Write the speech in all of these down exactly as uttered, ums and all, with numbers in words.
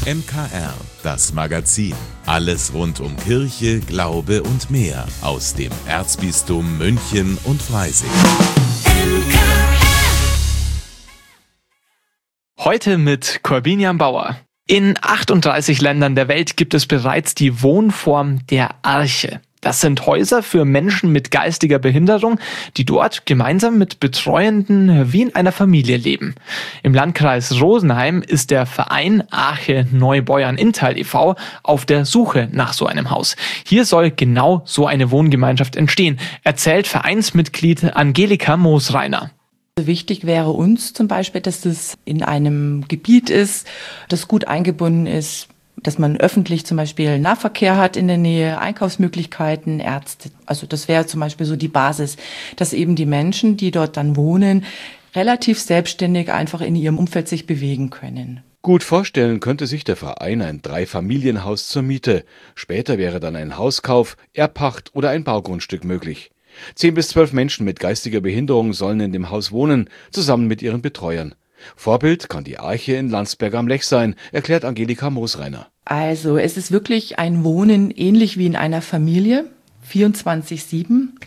M K R, das Magazin. Alles rund um Kirche, Glaube und mehr aus dem Erzbistum München und Freising. Heute mit Corbinian Bauer. In achtunddreißig Ländern der Welt gibt es bereits die Wohnform der Arche. Das sind Häuser für Menschen mit geistiger Behinderung, die dort gemeinsam mit Betreuenden wie in einer Familie leben. Im Landkreis Rosenheim ist der Verein Arche Neubeuern-Inntal e V auf der Suche nach so einem Haus. Hier soll genau so eine Wohngemeinschaft entstehen, erzählt Vereinsmitglied Angelika Moosreiner. Wichtig wäre uns zum Beispiel, dass es in einem Gebiet ist, das gut eingebunden ist, dass man öffentlich zum Beispiel Nahverkehr hat in der Nähe, Einkaufsmöglichkeiten, Ärzte. Also das wäre zum Beispiel so die Basis, dass eben die Menschen, die dort dann wohnen, relativ selbstständig einfach in ihrem Umfeld sich bewegen können. Gut vorstellen könnte sich der Verein ein Dreifamilienhaus zur Miete. Später wäre dann ein Hauskauf, Erbpacht oder ein Baugrundstück möglich. Zehn bis zwölf Menschen mit geistiger Behinderung sollen in dem Haus wohnen, zusammen mit ihren Betreuern. Vorbild kann die Arche in Landsberg am Lech sein, erklärt Angelika Moosreiner. Also es ist wirklich ein Wohnen ähnlich wie in einer Familie, vierundzwanzig sieben.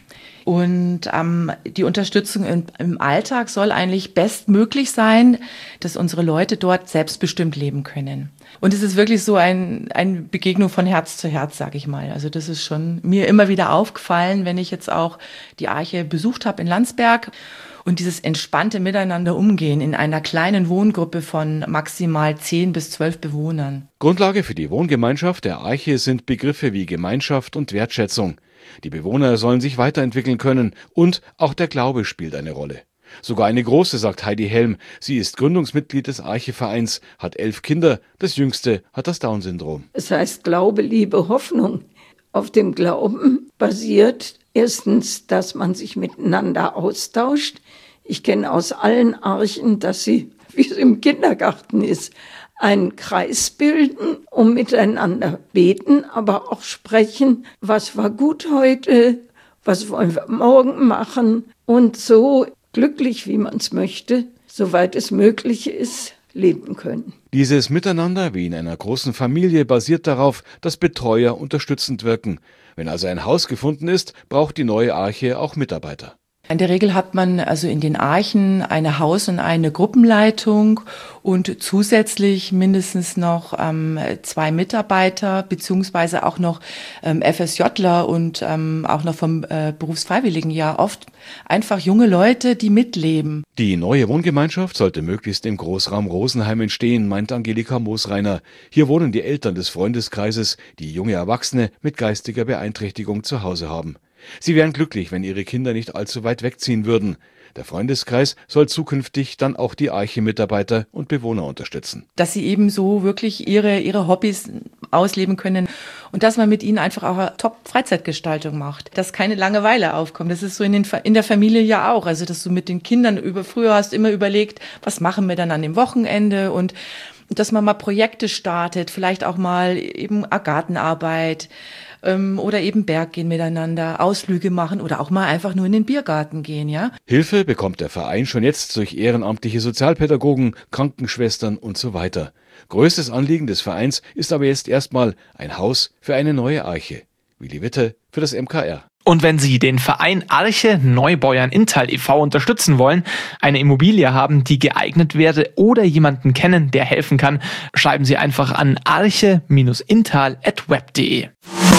Und ähm, die Unterstützung im, im Alltag soll eigentlich bestmöglich sein, dass unsere Leute dort selbstbestimmt leben können. Und es ist wirklich so ein, eine Begegnung von Herz zu Herz, sage ich mal. Also das ist schon mir immer wieder aufgefallen, wenn ich jetzt auch die Arche besucht habe in Landsberg. Und dieses entspannte Miteinander umgehen in einer kleinen Wohngruppe von maximal zehn bis zwölf Bewohnern. Grundlage für die Wohngemeinschaft der Arche sind Begriffe wie Gemeinschaft und Wertschätzung. Die Bewohner sollen sich weiterentwickeln können und auch der Glaube spielt eine Rolle. Sogar eine große, sagt Heidi Helm. Sie ist Gründungsmitglied des Arche-Vereins, hat elf Kinder, das jüngste hat das Down-Syndrom. Es heißt Glaube, Liebe, Hoffnung. Auf dem Glauben basiert erstens, dass man sich miteinander austauscht. Ich kenne aus allen Archen, dass sie, wie es im Kindergarten ist, einen Kreis bilden und miteinander beten, aber auch sprechen, was war gut heute, was wollen wir morgen machen und so glücklich, wie man es möchte, soweit es möglich ist, leben können. Dieses Miteinander wie in einer großen Familie basiert darauf, dass Betreuer unterstützend wirken. Wenn also ein Haus gefunden ist, braucht die neue Arche auch Mitarbeiter. In der Regel hat man also in den Archen eine Haus- und eine Gruppenleitung und zusätzlich mindestens noch ähm, zwei Mitarbeiter beziehungsweise auch noch ähm, FSJler und ähm, auch noch vom äh, Berufsfreiwilligenjahr, oft einfach junge Leute, die mitleben. Die neue Wohngemeinschaft sollte möglichst im Großraum Rosenheim entstehen, meint Angelika Moosreiner. Hier wohnen die Eltern des Freundeskreises, die junge Erwachsene mit geistiger Beeinträchtigung zu Hause haben. Sie wären glücklich, wenn ihre Kinder nicht allzu weit wegziehen würden. Der Freundeskreis soll zukünftig dann auch die Arche-Mitarbeiter und Bewohner unterstützen. Dass sie eben so wirklich ihre, ihre Hobbys ausleben können und dass man mit ihnen einfach auch eine Top-Freizeitgestaltung macht. Dass keine Langeweile aufkommt. Das ist so in, den, in der Familie ja auch. Also dass du mit den Kindern über früher hast immer überlegt, was machen wir dann an dem Wochenende und dass man mal Projekte startet, vielleicht auch mal eben Gartenarbeit ähm, oder eben Berggehen miteinander, Ausflüge machen oder auch mal einfach nur in den Biergarten gehen, ja. Hilfe bekommt der Verein schon jetzt durch ehrenamtliche Sozialpädagogen, Krankenschwestern und so weiter. Größtes Anliegen des Vereins ist aber jetzt erstmal ein Haus für eine neue Arche. Willi Witte für das M K R. Und wenn Sie den Verein Arche Neubeuern-Inntal e V unterstützen wollen, eine Immobilie haben, die geeignet wäre oder jemanden kennen, der helfen kann, schreiben Sie einfach an arche Inntal at web punkt de.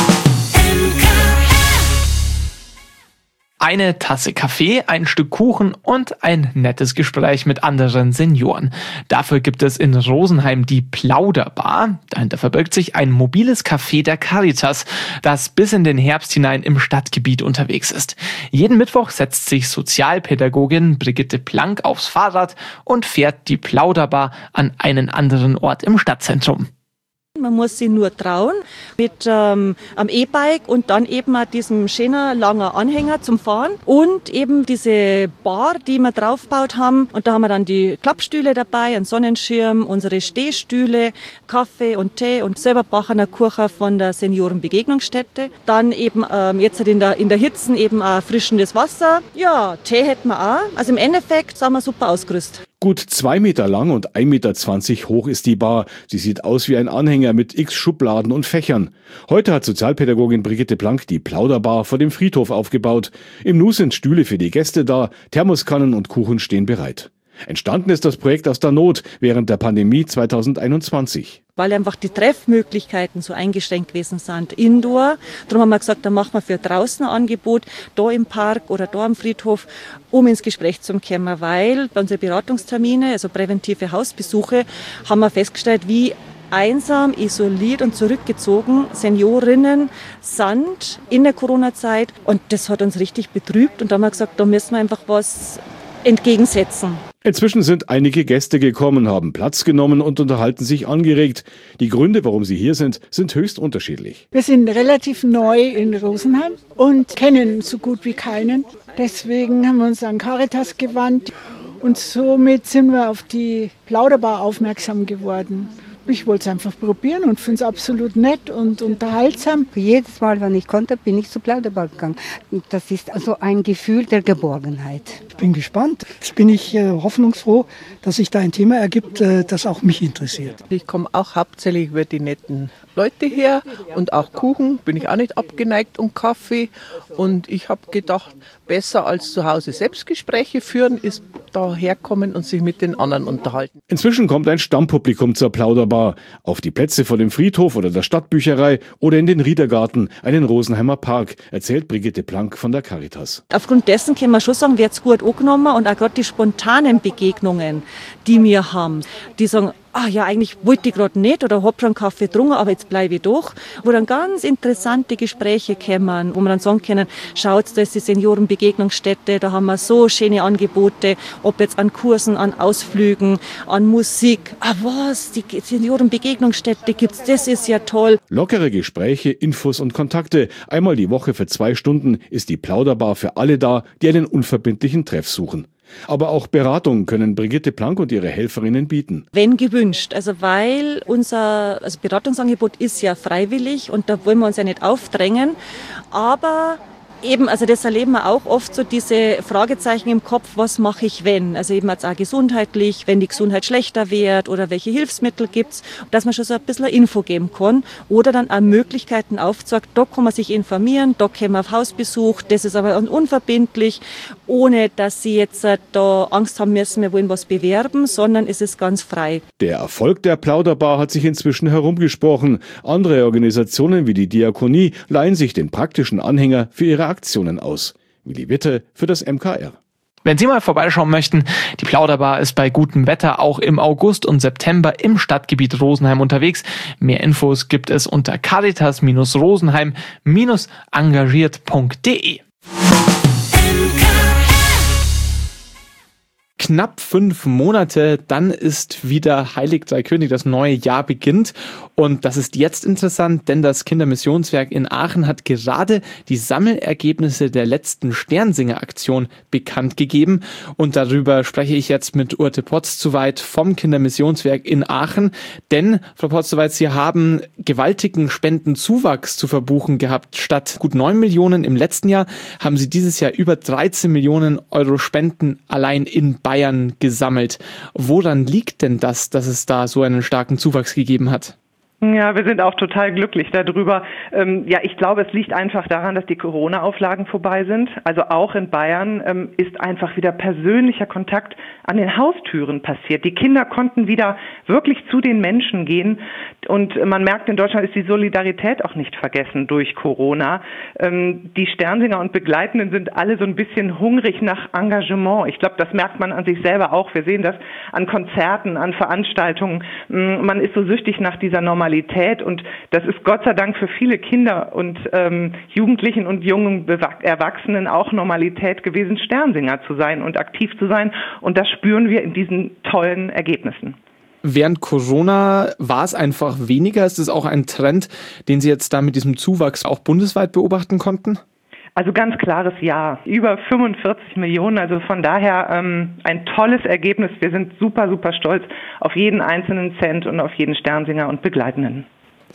Eine Tasse Kaffee, ein Stück Kuchen und ein nettes Gespräch mit anderen Senioren. Dafür gibt es in Rosenheim die Plauderbar. Dahinter verbirgt sich ein mobiles Café der Caritas, das bis in den Herbst hinein im Stadtgebiet unterwegs ist. Jeden Mittwoch setzt sich Sozialpädagogin Brigitte Plank aufs Fahrrad und fährt die Plauderbar an einen anderen Ort im Stadtzentrum. Man muss sich nur trauen mit ähm, am E-Bike und dann eben auch diesem schönen langen Anhänger zum Fahren und eben diese Bar, die wir draufgebaut haben. Und da haben wir dann die Klappstühle dabei, einen Sonnenschirm, unsere Stehstühle, Kaffee und Tee und selber backen eine Kuchen von der Seniorenbegegnungsstätte. Dann eben ähm, jetzt in der, in der Hitze eben auch frischendes Wasser. Ja, Tee hätten wir auch. Also im Endeffekt sind wir super ausgerüstet. Gut zwei Meter lang und ein Meter zwanzig hoch ist die Bar. Sie sieht aus wie ein Anhänger mit x Schubladen und Fächern. Heute hat Sozialpädagogin Brigitte Plank die Plauderbar vor dem Friedhof aufgebaut. Im Nu sind Stühle für die Gäste da, Thermoskannen und Kuchen stehen bereit. Entstanden ist das Projekt aus der Not während der Pandemie zweitausendeinundzwanzig. Weil einfach die Treffmöglichkeiten so eingeschränkt gewesen sind, indoor. Darum haben wir gesagt, dann machen wir für draußen ein Angebot, da im Park oder da am Friedhof, um ins Gespräch zu kommen, weil bei unseren Beratungstermine, also präventive Hausbesuche, haben wir festgestellt, wie einsam, isoliert und zurückgezogen Seniorinnen sind in der Corona-Zeit. Und das hat uns richtig betrübt und da haben wir gesagt, da müssen wir einfach was entgegensetzen. Inzwischen sind einige Gäste gekommen, haben Platz genommen und unterhalten sich angeregt. Die Gründe, warum sie hier sind, sind höchst unterschiedlich. Wir sind relativ neu in Rosenheim und kennen so gut wie keinen. Deswegen haben wir uns an Caritas gewandt und somit sind wir auf die Plauderbar aufmerksam geworden. Ich wollte es einfach probieren und finde es absolut nett und unterhaltsam. Jedes Mal, wenn ich konnte, bin ich zur Plauderbar gegangen. Das ist also ein Gefühl der Geborgenheit. Ich bin gespannt. Jetzt bin ich äh, hoffnungsfroh, dass sich da ein Thema ergibt, äh, das auch mich interessiert. Ich komme auch hauptsächlich über die netten Leute her und auch Kuchen, bin ich auch nicht abgeneigt, und Kaffee. Und ich habe gedacht, besser als zu Hause Selbstgespräche führen, ist da herkommen und sich mit den anderen unterhalten. Inzwischen kommt ein Stammpublikum zur Plauderbar. Auf die Plätze vor dem Friedhof oder der Stadtbücherei oder in den Riedergarten, einen Rosenheimer Park, erzählt Brigitte Plank von der Caritas. Aufgrund dessen kann man schon sagen, wird's gut angenommen und auch gerade die spontanen Begegnungen, die wir haben, die sagen, ah ja, eigentlich wollte ich gerade nicht oder hab schon Kaffee getrunken, aber jetzt bleibe ich doch. Wo dann ganz interessante Gespräche kommen, wo man dann sagen können, schaut, da ist die Seniorenbegegnungsstätte, da haben wir so schöne Angebote, ob jetzt an Kursen, an Ausflügen, an Musik. Ah was, die Seniorenbegegnungsstätte gibt's, das ist ja toll. Lockere Gespräche, Infos und Kontakte. Einmal die Woche für zwei Stunden ist die Plauderbar für alle da, die einen unverbindlichen Treff suchen. Aber auch Beratungen können Brigitte Plank und ihre Helferinnen bieten. Wenn gewünscht, also weil unser also Beratungsangebot ist ja freiwillig und da wollen wir uns ja nicht aufdrängen, aber eben, also das erleben wir auch oft so diese Fragezeichen im Kopf, was mache ich wenn? Also eben jetzt auch gesundheitlich, wenn die Gesundheit schlechter wird oder welche Hilfsmittel gibt's, dass man schon so ein bisschen eine Info geben kann oder dann auch Möglichkeiten aufzeigt, da kann man sich informieren, da können wir auf Hausbesuch, das ist aber unverbindlich, ohne dass sie jetzt da Angst haben müssen, wir wollen was bewerben, sondern es ist ganz frei. Der Erfolg der Plauderbar hat sich inzwischen herumgesprochen. Andere Organisationen wie die Diakonie leihen sich den praktischen Anhänger für ihre Aktionen aus. Willi Witte für das M K R. Wenn Sie mal vorbeischauen möchten, die Plauderbar ist bei gutem Wetter auch im August und September im Stadtgebiet Rosenheim unterwegs. Mehr Infos gibt es unter caritas rosenheim engagiert punkt de. Knapp fünf Monate, dann ist wieder Heilig Drei König, das neue Jahr beginnt. Und das ist jetzt interessant, denn das Kindermissionswerk in Aachen hat gerade die Sammelergebnisse der letzten Sternsinger-Aktion bekannt gegeben. Und darüber spreche ich jetzt mit Urte Potz-Zuweit vom Kindermissionswerk in Aachen. Denn, Frau Potz-Zuweit, Sie haben gewaltigen Spendenzuwachs zu verbuchen gehabt. Statt gut neun Millionen im letzten Jahr haben Sie dieses Jahr über dreizehn Millionen Euro Spenden allein in Bayern gesammelt. Woran liegt denn das, dass es da so einen starken Zuwachs gegeben hat? Ja, wir sind auch total glücklich darüber. Ähm, ja, ich glaube, es liegt einfach daran, dass die Corona-Auflagen vorbei sind. Also auch in Bayern ähm, ist einfach wieder persönlicher Kontakt an den Haustüren passiert. Die Kinder konnten wieder wirklich zu den Menschen gehen. Und man merkt, in Deutschland ist die Solidarität auch nicht vergessen durch Corona. Ähm, die Sternsinger und Begleitenden sind alle so ein bisschen hungrig nach Engagement. Ich glaube, das merkt man an sich selber auch. Wir sehen das an Konzerten, an Veranstaltungen. Man ist so süchtig nach dieser Normalität. Und das ist Gott sei Dank für viele Kinder und ähm, Jugendlichen und jungen Bewach- Erwachsenen auch Normalität gewesen, Sternsinger zu sein und aktiv zu sein. Und das spüren wir in diesen tollen Ergebnissen. Während Corona war es einfach weniger. Ist es auch ein Trend, den Sie jetzt da mit diesem Zuwachs auch bundesweit beobachten konnten? Also ganz klares Ja. Über fünfundvierzig Millionen, also von daher ähm, ein tolles Ergebnis. Wir sind super, super stolz auf jeden einzelnen Cent und auf jeden Sternsinger und Begleitenden.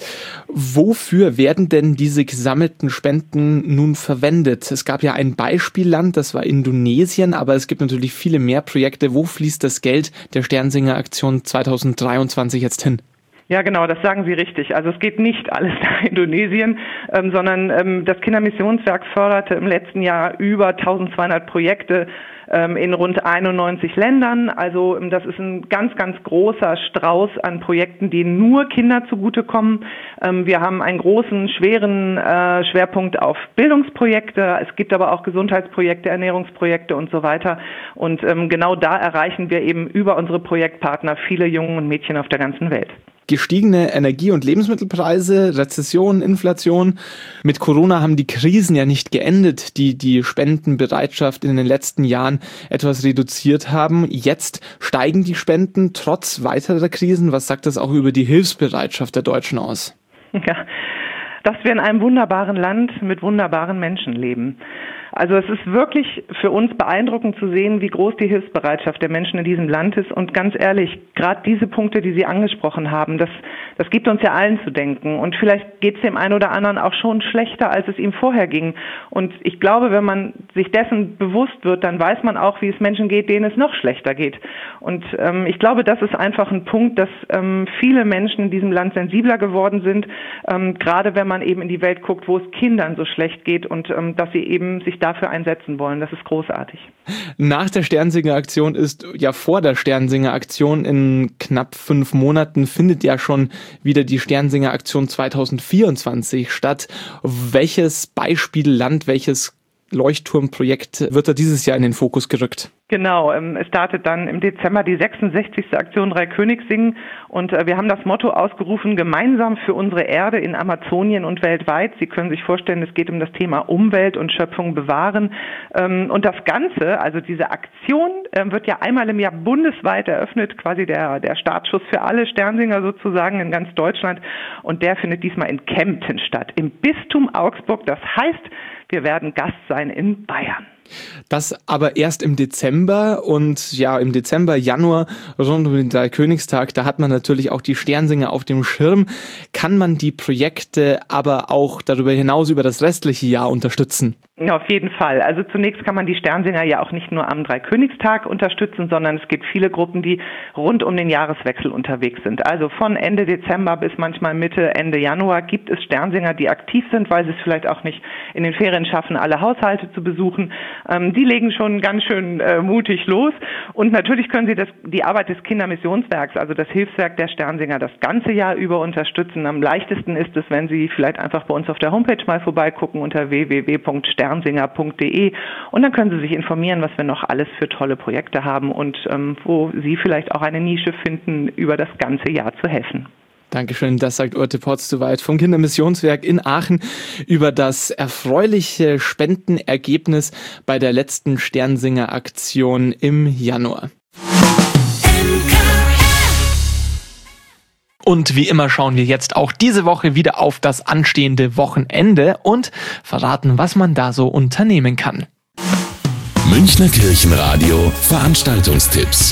Wofür werden denn diese gesammelten Spenden nun verwendet? Es gab ja ein Beispielland, das war Indonesien, aber es gibt natürlich viele mehr Projekte. Wo fließt das Geld der Sternsinger Aktion zwanzig dreiundzwanzig jetzt hin? Ja, genau, das sagen Sie richtig. Also es geht nicht alles nach Indonesien, ähm, sondern ähm, das Kindermissionswerk förderte im letzten Jahr über eintausendzweihundert Projekte ähm, in rund einundneunzig Ländern. Also ähm, das ist ein ganz, ganz großer Strauß an Projekten, die nur Kinder zugutekommen. Ähm, wir haben einen großen, schweren äh, Schwerpunkt auf Bildungsprojekte. Es gibt aber auch Gesundheitsprojekte, Ernährungsprojekte und so weiter. Und ähm, genau da erreichen wir eben über unsere Projektpartner viele Jungen und Mädchen auf der ganzen Welt. Gestiegene Energie- und Lebensmittelpreise, Rezession, Inflation. Mit Corona haben die Krisen ja nicht geendet, die die Spendenbereitschaft in den letzten Jahren etwas reduziert haben. Jetzt steigen die Spenden trotz weiterer Krisen. Was sagt das auch über die Hilfsbereitschaft der Deutschen aus? Ja, dass wir in einem wunderbaren Land mit wunderbaren Menschen leben. Also es ist wirklich für uns beeindruckend zu sehen, wie groß die Hilfsbereitschaft der Menschen in diesem Land ist. Und ganz ehrlich, gerade diese Punkte, die Sie angesprochen haben, das, das gibt uns ja allen zu denken. Und vielleicht geht es dem einen oder anderen auch schon schlechter, als es ihm vorher ging. Und ich glaube, wenn man sich dessen bewusst wird, dann weiß man auch, wie es Menschen geht, denen es noch schlechter geht. Und ähm, ich glaube, das ist einfach ein Punkt, dass ähm, viele Menschen in diesem Land sensibler geworden sind, ähm, gerade wenn man eben in die Welt guckt, wo es Kindern so schlecht geht und ähm, dass sie eben sich dafür einsetzen wollen. Das ist großartig. Nach der Sternsinger Aktion ist, ja vor der Sternsinger Aktion in knapp fünf Monaten findet ja schon wieder die Sternsinger Aktion zwanzig vierundzwanzig statt. Welches Beispielland, welches Leuchtturmprojekt wird da dieses Jahr in den Fokus gerückt? Genau, es startet dann im Dezember die sechsundsechzigste Aktion Drei Königs singen und wir haben das Motto ausgerufen, gemeinsam für unsere Erde in Amazonien und weltweit. Sie können sich vorstellen, es geht um das Thema Umwelt und Schöpfung bewahren. Und das Ganze, also diese Aktion, wird ja einmal im Jahr bundesweit eröffnet, quasi der, der Startschuss für alle Sternsinger sozusagen in ganz Deutschland. Und der findet diesmal in Kempten statt, im Bistum Augsburg. Das heißt, wir werden Gast sein in Bayern. Das aber erst im Dezember und ja, im Dezember, Januar, rund um den Dreikönigstag, da hat man natürlich auch die Sternsinger auf dem Schirm. Kann man die Projekte aber auch darüber hinaus über das restliche Jahr unterstützen? Ja, auf jeden Fall. Also zunächst kann man die Sternsinger ja auch nicht nur am Dreikönigstag unterstützen, sondern es gibt viele Gruppen, die rund um den Jahreswechsel unterwegs sind. Also von Ende Dezember bis manchmal Mitte, Ende Januar gibt es Sternsinger, die aktiv sind, weil sie es vielleicht auch nicht in den Ferien schaffen, alle Haushalte zu besuchen. Ähm, die legen schon ganz schön äh, mutig los. Und natürlich können sie das, die Arbeit des Kindermissionswerks, also das Hilfswerk der Sternsinger, das ganze Jahr über unterstützen. Am leichtesten ist es, wenn Sie vielleicht einfach bei uns auf der Homepage mal vorbeigucken unter w w w punkt sternsinger punkt d e und dann können Sie sich informieren, was wir noch alles für tolle Projekte haben und ähm, wo Sie vielleicht auch eine Nische finden, über das ganze Jahr zu helfen. Dankeschön, das sagt Urte Potztoweit vom Kindermissionswerk in Aachen über das erfreuliche Spendenergebnis bei der letzten Sternsinger-Aktion im Januar. Und wie immer schauen wir jetzt auch diese Woche wieder auf das anstehende Wochenende und verraten, was man da so unternehmen kann. Münchner Kirchenradio Veranstaltungstipps.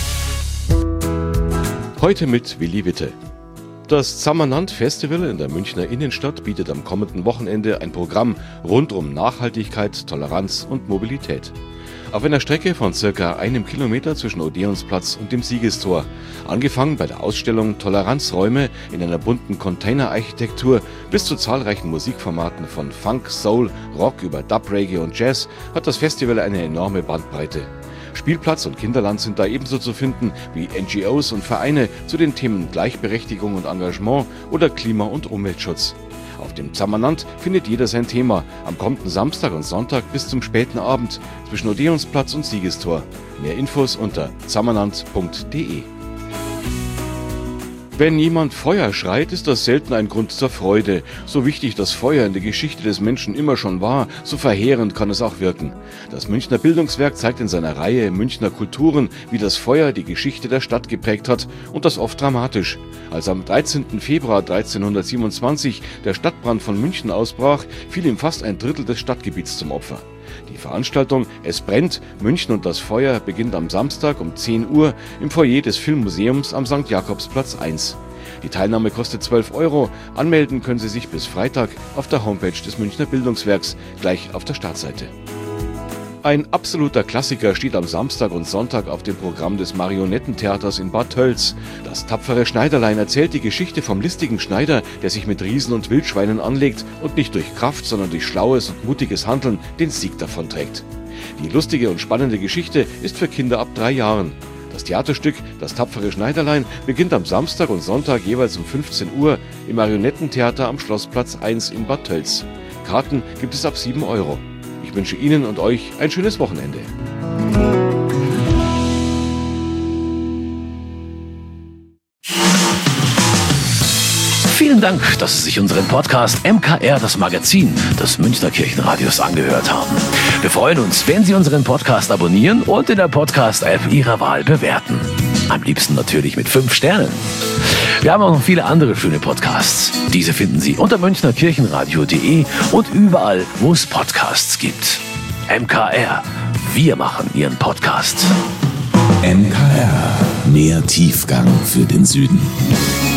Heute mit Willi Witte. Das Zammernand Festival in der Münchner Innenstadt bietet am kommenden Wochenende ein Programm rund um Nachhaltigkeit, Toleranz und Mobilität. Auf einer Strecke von circa einem Kilometer zwischen Odeonsplatz und dem Siegestor. Angefangen bei der Ausstellung Toleranzräume in einer bunten Containerarchitektur bis zu zahlreichen Musikformaten von Funk, Soul, Rock über Dub, Reggae und Jazz hat das Festival eine enorme Bandbreite. Spielplatz und Kinderland sind da ebenso zu finden wie N G Os und Vereine zu den Themen Gleichberechtigung und Engagement oder Klima- und Umweltschutz. Auf dem Zammernand findet jeder sein Thema, am kommenden Samstag und Sonntag bis zum späten Abend zwischen Odeonsplatz und Siegestor. Mehr Infos unter zammernand punkt d e. Wenn jemand Feuer schreit, ist das selten ein Grund zur Freude. So wichtig das Feuer in der Geschichte des Menschen immer schon war, so verheerend kann es auch wirken. Das Münchner Bildungswerk zeigt in seiner Reihe Münchner Kulturen, wie das Feuer die Geschichte der Stadt geprägt hat und das oft dramatisch. Als am dreizehnten Februar dreizehnhundertsiebenundzwanzig der Stadtbrand von München ausbrach, fiel ihm fast ein Drittel des Stadtgebiets zum Opfer. Die Veranstaltung Es brennt, München und das Feuer beginnt am Samstag um zehn Uhr im Foyer des Filmmuseums am Sankt Jakobsplatz eins. Die Teilnahme kostet zwölf Euro. Anmelden können Sie sich bis Freitag auf der Homepage des Münchner Bildungswerks, gleich auf der Startseite. Ein absoluter Klassiker steht am Samstag und Sonntag auf dem Programm des Marionettentheaters in Bad Tölz. Das tapfere Schneiderlein erzählt die Geschichte vom listigen Schneider, der sich mit Riesen und Wildschweinen anlegt und nicht durch Kraft, sondern durch schlaues und mutiges Handeln den Sieg davonträgt. Die lustige und spannende Geschichte ist für Kinder ab drei Jahren. Das Theaterstück Das tapfere Schneiderlein beginnt am Samstag und Sonntag jeweils um fünfzehn Uhr im Marionettentheater am Schlossplatz eins in Bad Tölz. Karten gibt es ab sieben Euro. Ich wünsche Ihnen und euch ein schönes Wochenende. Vielen Dank, dass Sie sich unseren Podcast M K R, das Magazin des Münchner Kirchenradios, angehört haben. Wir freuen uns, wenn Sie unseren Podcast abonnieren und in der Podcast-App Ihrer Wahl bewerten. Am liebsten natürlich mit fünf Sternen. Wir haben auch noch viele andere schöne Podcasts. Diese finden Sie unter münchner kirchenradio punkt de und überall, wo es Podcasts gibt. M K R, wir machen Ihren Podcast. M K R, mehr Tiefgang für den Süden.